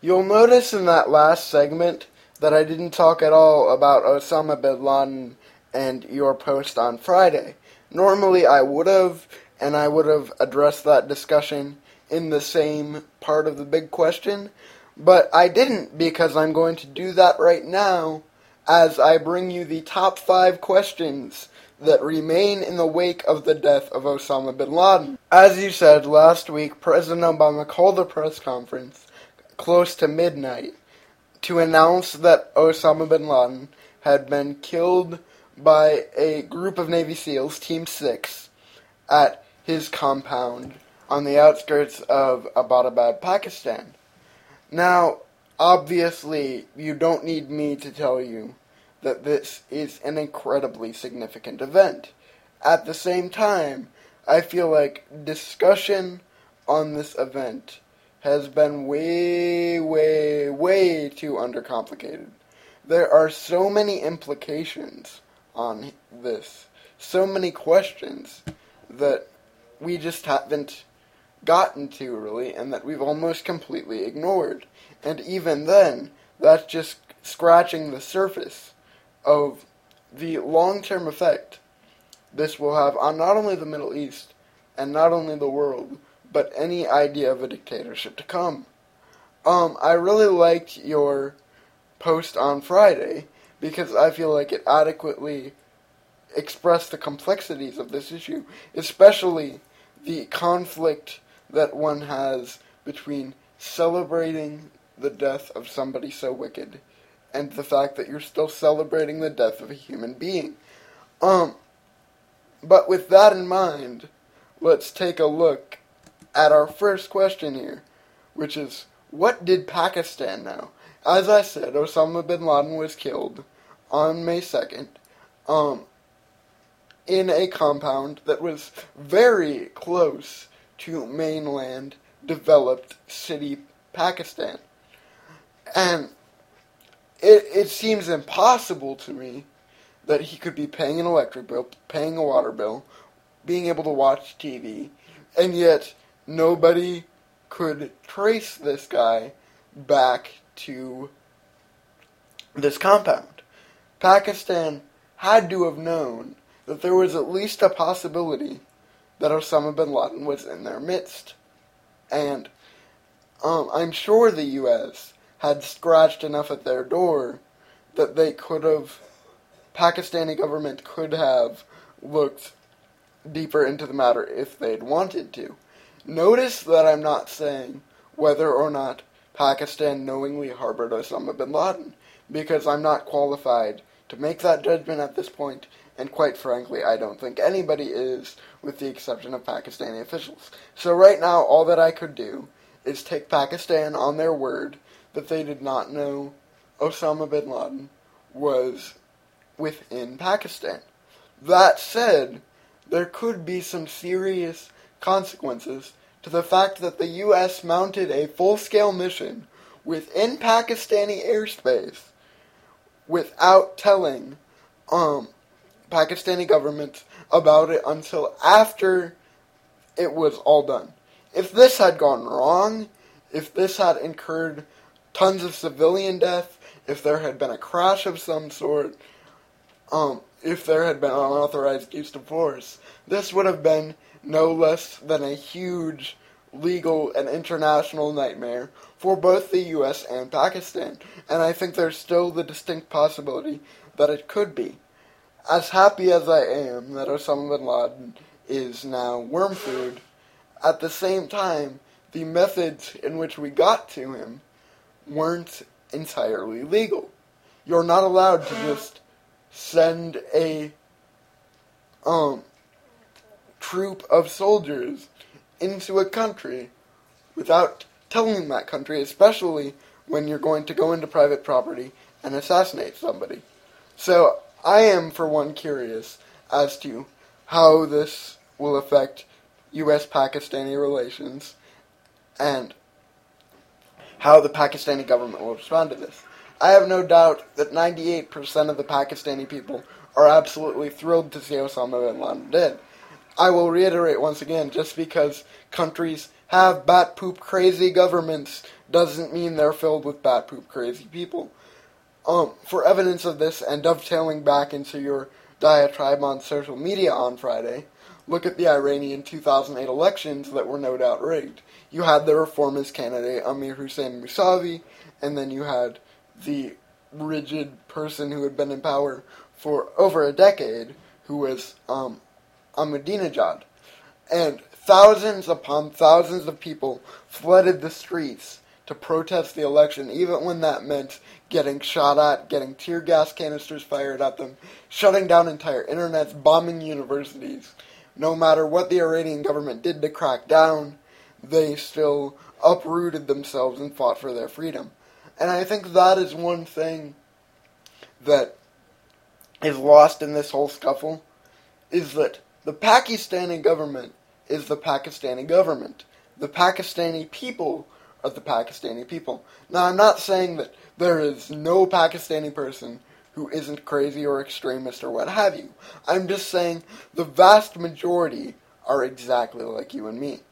You'll notice in that last segment that I didn't talk at all about Osama bin Laden and your post on Friday. Normally I would have, and I would have addressed that discussion in the same part of the big question, but I didn't because I'm going to do that right now as I bring you the top 5 questions that remain in the wake of the death of Osama bin Laden. As you said, last week President Obama called a press conference close to midnight to announce that Osama bin Laden had been killed by a group of Navy SEALs, Team 6, at his compound on the outskirts of Abbottabad, Pakistan. Now, obviously, you don't need me to tell you that this is an incredibly significant event. At the same time, I feel like discussion on this event has been way too undercomplicated. There are so many implications on this, so many questions that we just haven't gotten to, really, and that we've almost completely ignored. And even then, that's just scratching the surface of the long-term effect this will have on not only the Middle East and not only the world, but any idea of a dictatorship to come. I really liked your post on Friday because I feel like it adequately expressed the complexities of this issue, especially the conflict that one has between celebrating the death of somebody so wicked and the fact that you're still celebrating the death of a human being. But with that in mind, let's take a look at our first question here, which is, what did Pakistan know? As I said, Osama bin Laden was killed on May 2nd, in a compound that was very close to mainland developed city Pakistan. And it seems impossible to me that he could be paying an electric bill, paying a water bill, being able to watch TV, and yet nobody could trace this guy back to this compound. Pakistan had to have known that there was at least a possibility that Osama bin Laden was in their midst. And I'm sure the U.S. had scratched enough at their door that they could have, Pakistani government could have looked deeper into the matter if they'd wanted to. Notice that I'm not saying whether or not Pakistan knowingly harbored Osama bin Laden, because I'm not qualified to make that judgment at this point, and quite frankly, I don't think anybody is, with the exception of Pakistani officials. So right now, all that I could do is take Pakistan on their word that they did not know Osama bin Laden was within Pakistan. That said, there could be some serious consequences to the fact that the U.S. mounted a full-scale mission within Pakistani airspace without telling Pakistani government about it until after it was all done. If this had gone wrong, if this had incurred tons of civilian death, if there had been a crash of some sort, if there had been unauthorized use of force, this would have been no less than a huge legal and international nightmare for both the U.S. and Pakistan. And I think there's still the distinct possibility that it could be. As happy as I am that Osama bin Laden is now worm food, at the same time, the methods in which we got to him weren't entirely legal. You're not allowed to just send a troop of soldiers into a country without telling that country, especially when you're going to go into private property and assassinate somebody. So I am, for one, curious as to how this will affect U.S.-Pakistani relations and how the Pakistani government will respond to this. I have no doubt that 98% of the Pakistani people are absolutely thrilled to see Osama bin Laden dead. I will reiterate once again, just because countries have bat poop crazy governments doesn't mean they're filled with bat poop crazy people. For evidence of this, and dovetailing back into your diatribe on social media on Friday, look at the Iranian 2008 elections that were no doubt rigged. You had the reformist candidate Amir Hussein Mousavi, and then you had the rigid person who had been in power for over a decade, who was Ahmadinejad. And thousands upon thousands of people flooded the streets to protest the election, even when that meant getting shot at, getting tear gas canisters fired at them, shutting down entire internets, bombing universities. No matter what the Iranian government did to crack down, they still uprooted themselves and fought for their freedom. And I think that is one thing that is lost in this whole scuffle, is that the Pakistani government is the Pakistani government. The Pakistani people are the Pakistani people. Now, I'm not saying that there is no Pakistani person who isn't crazy or extremist or what have you. I'm just saying the vast majority are exactly like you and me.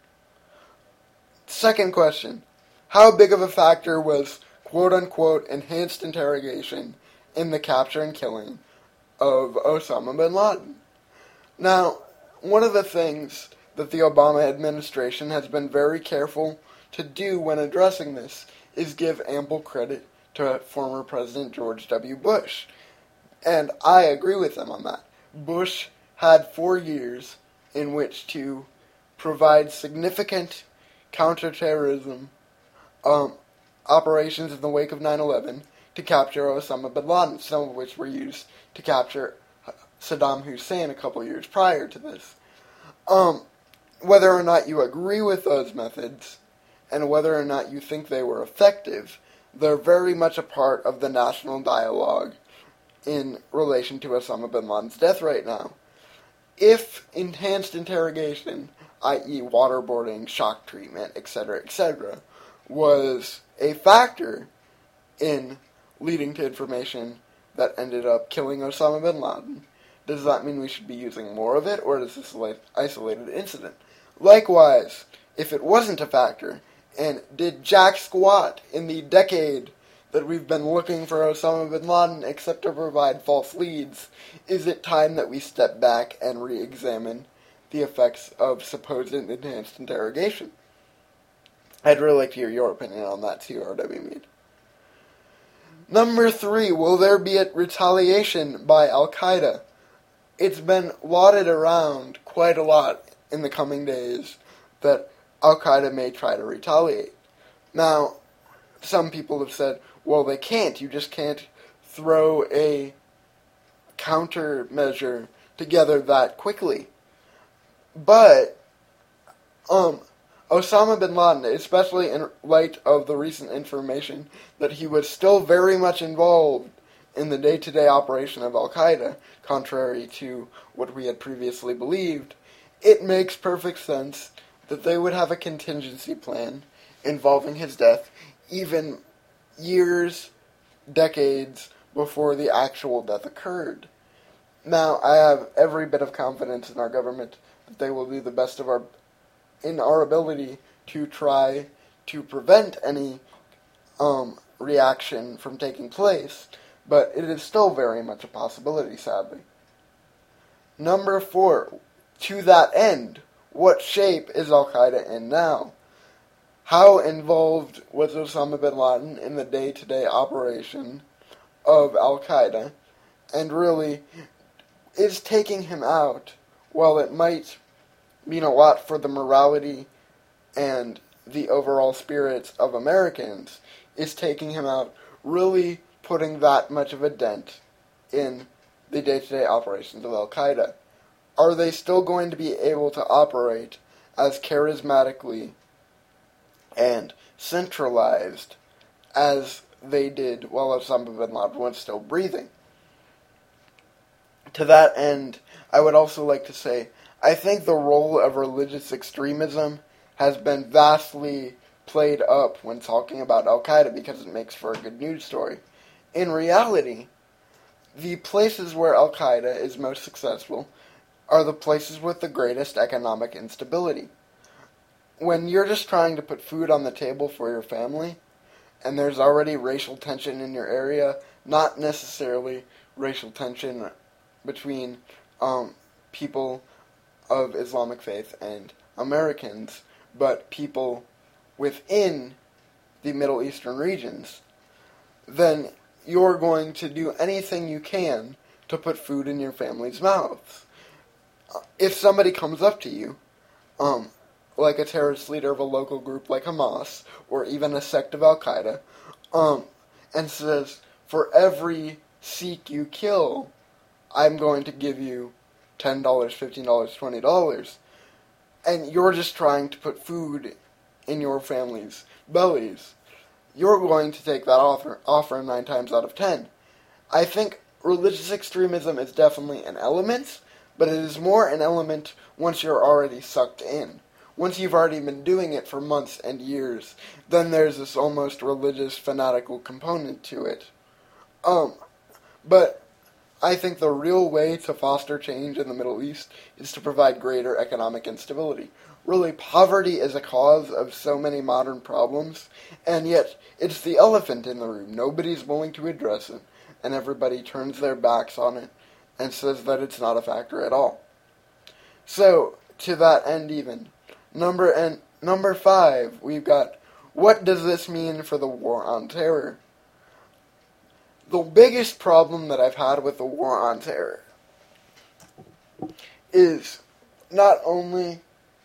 Second question. How big of a factor was quote-unquote enhanced interrogation in the capture and killing of Osama bin Laden? Now, one of the things that the Obama administration has been very careful to do when addressing this is give ample credit to former President George W. Bush. And I agree with them on that. Bush had 4 years in which to provide significant counterterrorism operations in the wake of 9/11 to capture Osama bin Laden, some of which were used to capture Saddam Hussein a couple years prior to this. Whether or not you agree with those methods, and whether or not you think they were effective, they're very much a part of the national dialogue in relation to Osama bin Laden's death right now. If enhanced interrogation, i.e. waterboarding, shock treatment, etc., was a factor in leading to information that ended up killing Osama bin Laden, does that mean we should be using more of it, or is this an isolated incident? Likewise, if it wasn't a factor, and did jack squat in the decade that we've been looking for Osama bin Laden except to provide false leads, is it time that we step back and re-examine the effects of supposed enhanced interrogation? I'd really like to hear your opinion on that too, R.W. Mead. Number 3, will there be a retaliation by Al-Qaeda? It's been lauded around quite a lot in the coming days that Al-Qaeda may try to retaliate. Now, some people have said, well, they can't. You just can't throw a countermeasure together that quickly. But, Osama bin Laden, especially in light of the recent information that he was still very much involved in the day-to-day operation of Al-Qaeda, contrary to what we had previously believed, it makes perfect sense that they would have a contingency plan involving his death even years, decades before the actual death occurred. Now, I have every bit of confidence in our government that they will do the best in our ability to try to prevent any reaction from taking place, but it is still very much a possibility, sadly. Number 4, to that end, what shape is Al-Qaeda in now? How involved was Osama bin Laden in the day-to-day operation of Al-Qaeda? And really, is taking him out, while it might mean a lot for the morality and the overall spirits of Americans, is taking him out really putting that much of a dent in the day-to-day operations of Al-Qaeda? Are they still going to be able to operate as charismatically and centralized as they did while Osama bin Laden was still breathing? To that end, I would also like to say, I think the role of religious extremism has been vastly played up when talking about Al-Qaeda because it makes for a good news story. In reality, the places where Al-Qaeda is most successful are the places with the greatest economic instability. When you're just trying to put food on the table for your family, and there's already racial tension in your area, not necessarily racial tension between people of Islamic faith and Americans, but people within the Middle Eastern regions, then you're going to do anything you can to put food in your family's mouths. If somebody comes up to you, like a terrorist leader of a local group like Hamas, or even a sect of Al-Qaeda, and says, for every Sikh you kill, I'm going to give you $10, $15, $20, and you're just trying to put food in your family's bellies, you're going to take that offer 9 times out of 10. I think religious extremism is definitely an element, but it is more an element once you're already sucked in. Once you've already been doing it for months and years, then there's this almost religious fanatical component to it. But I think the real way to foster change in the Middle East is to provide greater economic instability. Really, poverty is a cause of so many modern problems, and yet it's the elephant in the room. Nobody's willing to address it, and everybody turns their backs on it and says that it's not a factor at all. So, to that end even, number 5, we've got, what does this mean for the war on terror? The biggest problem that I've had with the war on terror is not only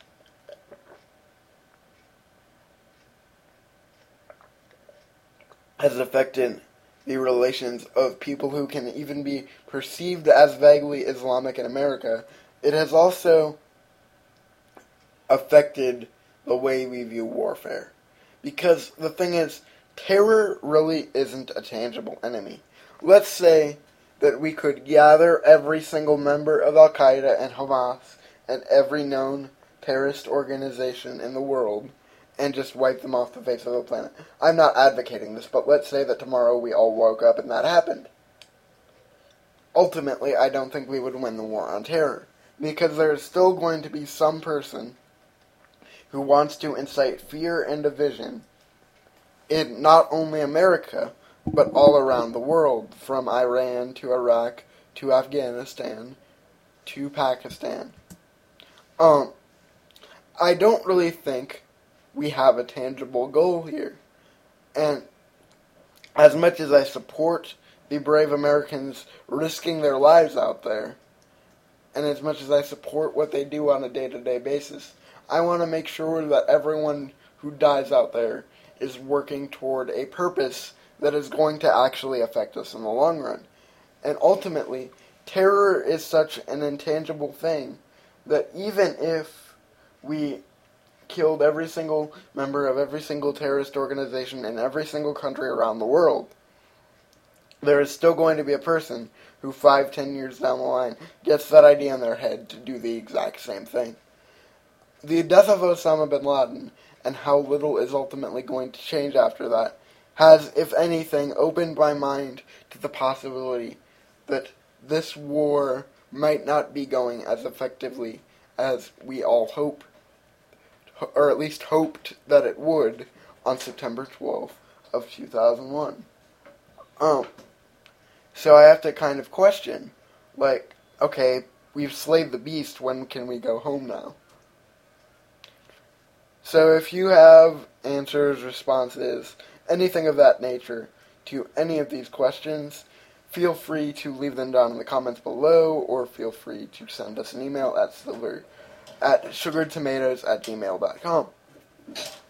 has it affected the relations of people who can even be perceived as vaguely Islamic in America, it has also affected the way we view warfare. Because the thing is, terror really isn't a tangible enemy. Let's say that we could gather every single member of Al-Qaeda and Hamas and every known terrorist organization in the world and just wipe them off the face of the planet. I'm not advocating this, but let's say that tomorrow we all woke up and that happened. Ultimately, I don't think we would win the war on terror, because there is still going to be some person who wants to incite fear and division in not only America, but all around the world, from Iran to Iraq to Afghanistan to Pakistan. I don't really think we have a tangible goal here. And as much as I support the brave Americans risking their lives out there, and as much as I support what they do on a day-to-day basis, I want to make sure that everyone who dies out there is working toward a purpose that is going to actually affect us in the long run. And ultimately, terror is such an intangible thing that even if we killed every single member of every single terrorist organization in every single country around the world, there is still going to be a person who 5-10 years down the line gets that idea in their head to do the exact same thing. The death of Osama bin Laden and how little is ultimately going to change after that has, if anything, opened my mind to the possibility that this war might not be going as effectively as we all hope, or at least hoped that it would, on September 12th of 2001. So I have to kind of question, like, okay, we've slayed the beast, when can we go home now? So if you have answers, responses, anything of that nature to any of these questions, feel free to leave them down in the comments below, or feel free to send us an email at sugartomatoes@gmail.com.